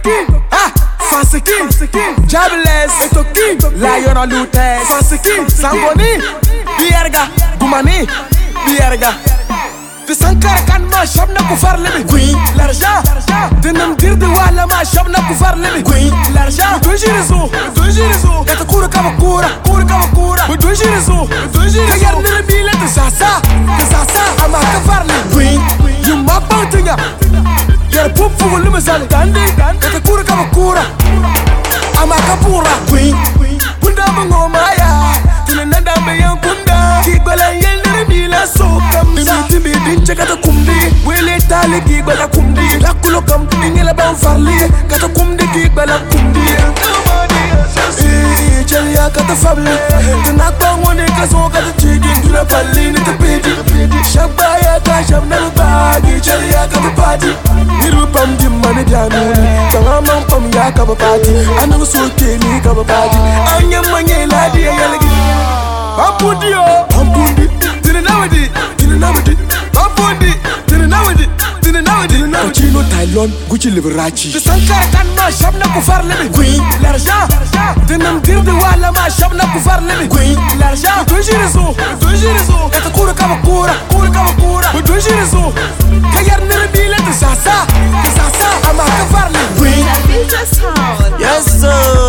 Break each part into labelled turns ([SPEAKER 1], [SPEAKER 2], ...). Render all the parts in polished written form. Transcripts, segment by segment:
[SPEAKER 1] king. Ah, Fancy king. Jobless. Eto king. Lion on Lutez. Fancy king. Sangoni. Bierga. Gumani. Bierga. De Sankara kan ma shabna ku farle mi. Oui. L'argent. De namdir de wala ma shabna ku farle mi. Oui. L'argent. Dojirizo. Eta kura kama kura. Dojirizo. Kayar nere bile de sasa. Ama ka farle. Oui. You ma bantinya. Yar pupu wulu misali. Eta kura kama kura. Ama ka pura. Oui. Kunda mangoma ya. Tine nanda me yang kunda. Kibala yel nere bile so kamsa. Dinche kata kumdi, wele tali ki bala kumdi. Lakulo kam, ingela bang farli, kata kumdi ki bala kumdi. Chelia kata fabli, tenak bang wone kaso kata chigin dura pali ni tepedi. Shabaya ka shabna bagi, chelia kata pati. Niru pam di mani januni, tangamang pam ya kaba pati. Anang soke ni kaba pati, anya manye ladi ya lagi. Ampundi, tinenawadi. Chino Thailand, Gucci Liberace. De Sankara kan ma shabna ku farle mi. Oui. L'argent. De namdir de wala ma shabna ku farle mi. Oui. L'argent. Dojirizo. Eta kura kama kura. Dojirizo. Kayar nere bile de sasa. Ama ka farle. Oui.
[SPEAKER 2] Yes.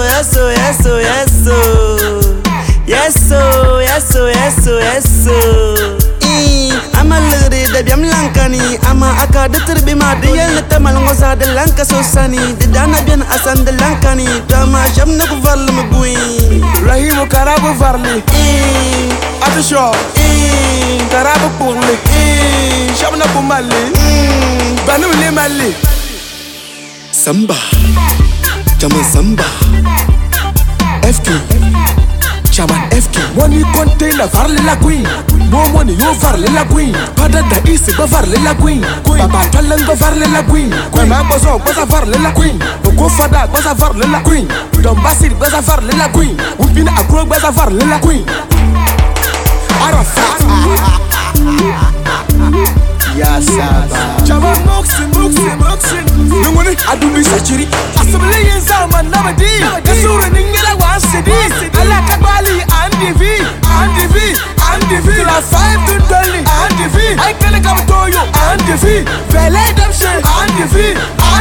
[SPEAKER 2] Ama lere da biam lankani ama aka da turbi ma da yel ta malngo sa da lanka so sani da dana bian asan da lankani da ma shamna ku varle mu bui
[SPEAKER 1] Rahimu karabu varle Atisho karabu purle shamna ku mali banu le mali
[SPEAKER 2] Samba Chama Samba FK Chaman FK
[SPEAKER 1] Money container varle la queen. No money you varle la queen. Pada da isi ba varle la queen. Baba talengo varle la queen. Kwema bozo baza varle la queen. Boko fada baza varle la queen. Dombasir baza varle la queen. Upina akro baza varle la queen. Arafat Ya Saba Chama moxin Nungoni adubi sachiri Asabele yenzaman namadi Kasura ningela wansidi Ala kabali andivi La 5 to dolly andivi Aikele kabatoyo andivi Vele damshe andivi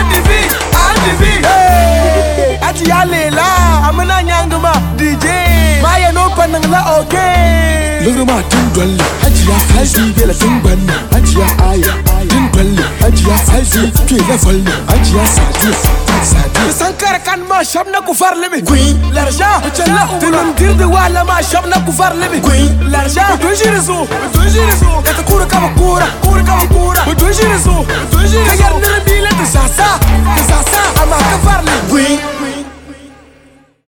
[SPEAKER 1] Ati ya lela Amana nyanguma DJ Maya no panangla okay Luruma tindwali Hajiya falsi bela tingban Hajiya aya tindwali Hajiya falsi kela falli Hajiya sadi Sankara kan ma shabna ku farle mi. Oui. L'argent. Tenam dir de wala ma shabna ku farle mi. Oui. L'argent. Dojirizo. Eta kura kama kura. Dojirizo. Kayar